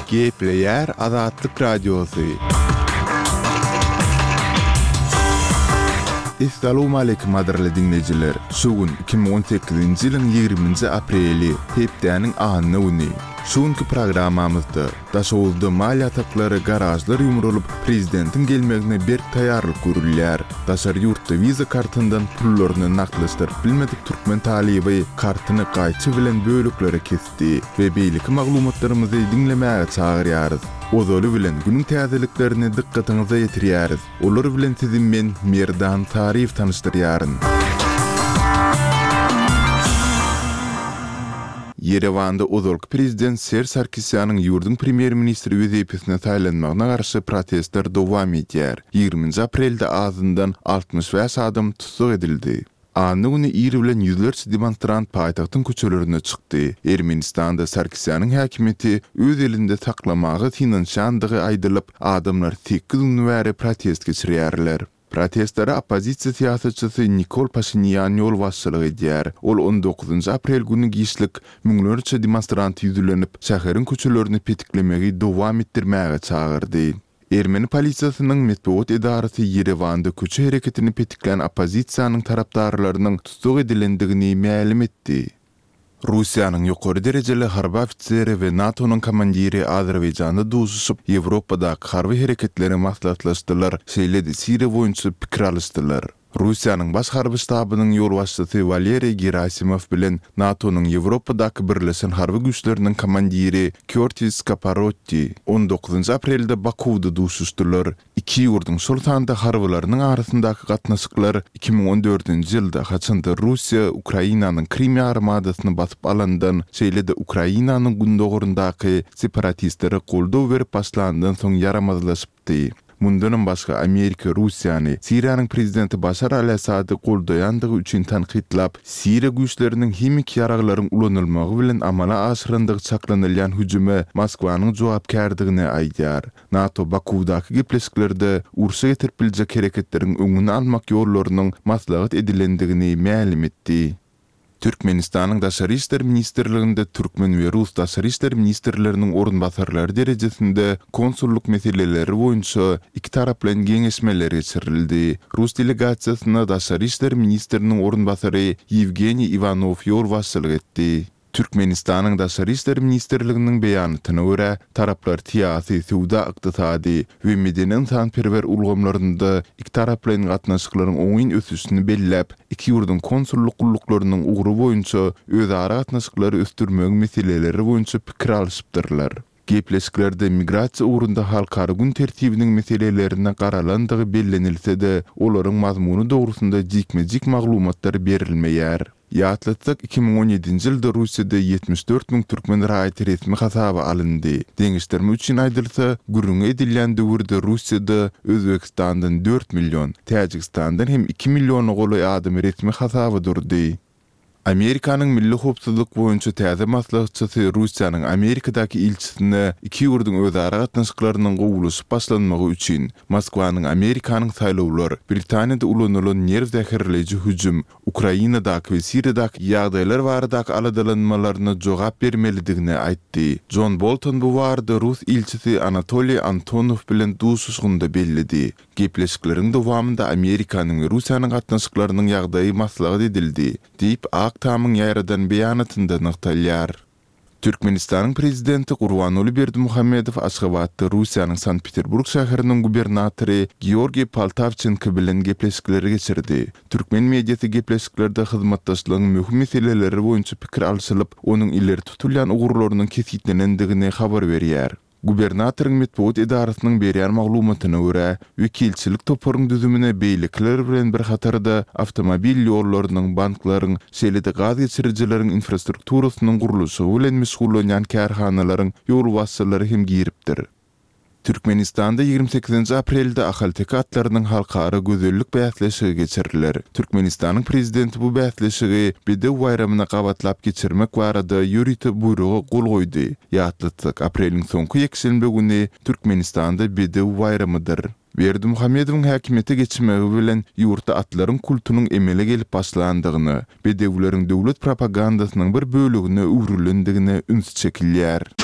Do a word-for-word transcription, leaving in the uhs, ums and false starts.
Gepleyer Azatlyk Radiosu. Assalamu alaykum madraly dinleyijiler. Şugun iki bin on sekizinji ýylyň ýigriminji apreli hepdäniň agyny güni. Şuňky programmamyzda daşowuzda mal ýataklary garajlar ýumrulup prezidentiň gelmegine bir taýýarlyk görülýär. Daşary ýurtda viza kartyndan pullaryny naklaşdyryp bilmedik türkmen taliby kartyny gaýçy bilen bölüklere kesdi we beýleki maglumatlarymyzy dinlemäge çagyrýarys. Ozaly bilen günüň täzeliklerini dikkatiňize ýetirýäris. Olar bilen sizin men Merdan Tarif tanışdyrýaryn. Yerewanda ozalky prezident Ser Sarkisyanyň ýurdun premier ministri wezipetine taýlanmagyna garşy protestler dowam edýär. ýygrimiňji aprelde azyndan altymyş beş adam tutuk edildi. Anny güni ýeri bilen ýüzlerçe demonstrant paýtagtyň köçelerine çykdy. Ermenistanda Sarkisyanyň häkimeti öz elinde saklamagy tinanşandygy aýdylyp, adamlar sekiz gün bäri protest geçirýärler. Protestlere opozisiýa siýasatçysy Nikol Pashinyan ýol başçylyk edýär. Ol on dokuzunji aprel güni giýişlik müňlerçe demonstrant ýüzlenip, şäheriň köçelerini petiklemegi dowam etdirmäge çagyrdy. Ermeni polisiýasynyň metbuat edarasy Yerewanda köçe hereketini petikleyen opozisiýanyň tarapdarlarynyň tutuk edilendigini ma'lum etdi. Russiýanyň ýokary derejeli harby ofiseri we NATO'nyň komandiri Azerbaýjanda duşuşyp Ýewropadaky harby hereketleri maslahatlaşdylar, şeýledi Siriýa boýunça pikir alışdylar. Russiýanyň baş harby ştabynyň ýol başçysy Valeriy Gerasimow bilen NATO'nyň Ýewropadaky birleşen harby güýçleriniň komandiri Curtis Caparotti on dokuzunji aprelde Bakuwda duşuşdylar. Iki ýurduň şol sanda harbylarynyň arasyndaky gatnaşyklar iki bin on dördünji ýylda haçanda Russiýa Ukrainanyň Krim armadasyny basyp alandan şeýlede Ukrainanyň gündogurundaky separatistlere goldaw berip başlandan soň yaramazlaşypdy. Mundan başga Amerika Russiýany Siriýanyň prezidenti Başar al-Assady goldaýandygy üçin tanqidlap, Siriýa güýçleriniň hemik ýaraglaryň ulanylmagy bilen amala aşyrandygy çaklanylýan hüjüme Moskwanyň jogapkärdigine aýdýar. NATO Bakuwdaky gepleşiklerde urşa getirip biljek hereketleriň öňüni almak ýollarynyň maslahat edilendigini ma'lum etdi. Türkmenistanyň daşary işler ministrliginde türkmen we rus daşary işler ministrleriniň orunbasarlary derejesinde konsulluk meseleleri boýunça iki tarap bilen geňeşmeler geçirildi. Rus delegasiýasyna daşary işler ministriniň orunbasary Yevgeniy Ivanov ýol başçylyk etdi. Türkmenistanyň daşary işler ministrliginiň beýanatyna görä, taraplar tiýasy, suwda, ykdysady we medeni insanperwer ulgamlarynda iki tarap bilen gatnaşyklaryň oňyn ösüşini belläp, iki ýurdun konsulluk gulluklarının ugry boýunça özara gatnaşyklary östürmek meseleleri boýunça pikir alışypdyrlar. Gepleşiklerde migrasiýa ugrunda halkary gün tertibiniň meselelerine garalandygy bellenilse-de, olaryň mazmuny dogrusunda jikme-jik maglumatlar berilmeýär. Ýatlatsak iki bin on ýedinji ýylda Russiýada ýetmiş dört bin türkmen raýaty resmi hasaba alyndy. Deňişdirme üçin aýdylsa, gürrüňe edilýän döwürde Russiýada Özbekistandan dört milyon, Täjikistandan hem iki milyon goly adam resmi hasaba durdy. Amerikanyň milli howpsuzlyk boýunça täze maslahatçysy Russiýanyň Amerikadaky ilçisine iki ýurdun özara gatnaşyklarynyň gowulyşyp başlanmagy üçin Moskwanyň Amerikanyň saýlawlar, Britaniýada ulanylan nerw zäherleýiji hüjüm, Ukrainadaky we Siriýadaky ýagdaýlar baradaky aladalanmalaryna jogap bermelidigini aýtdy. John Bolton bu barada Rus ilçisi Anatoly Antonov bilen duşuşgynda bellidi. Gepleşikleriň dowamında Amerikanyň we Russiýanyň gatnaşyklarynyň ýagdaýy maslahat edildi, diýip Aktamyň ýaradan beýanatynda nykdalýar. Türkmenistanyň prezidenti Gurbanuly Berdimuhammedow Aşgabatda Russiýanyň Sankt-Peterburg şäheriniň gubernatory Georgiy Paltavchenko bilen gepleşikleri geçirdi. Türkmen mediýasy gepleşiklerde hyzmatdaşlygyň möhüm meseleleri boýunça pikir alşylyp, onuň ileri tutulýan ugurlarynyň kesitlenendigini habar berýär. Gubernatoriň metbuat edarasynyň berýän maglumatyna görä, wekilçilik toparyň düzümine beýlikler bilen bir hatarda awtomobil ýollarynyň, banklaryň, şeýlede gaz geçirijileriň infrastrukturasynyň gurulşy bilen meşgullanýan kärhanalaryň ýol başçylary hem giripdir. Türkmenistanda ýygrimi sekizinji aprelde ahalteki atlarynyň halkara gözellik bäsleşigi geçiriler. Türkmenistanyň prezidenti bu bäsleşigi Bedew bayramyna gabatlap geçirmek barada ýürüýte buyrugy gol goýdy. Ýatlatsak apreliň soňky ýekşembe güni Türkmenistanda Bedew bayramydyr. Berdimuhammedowyň häkimeti geçmegi bilen ýurtda atlaryň kultunyň emele gelip başlandygyny, bedewleriň döwlet propagandasynyň bir bölügine uwrulendigine üns çekilýär.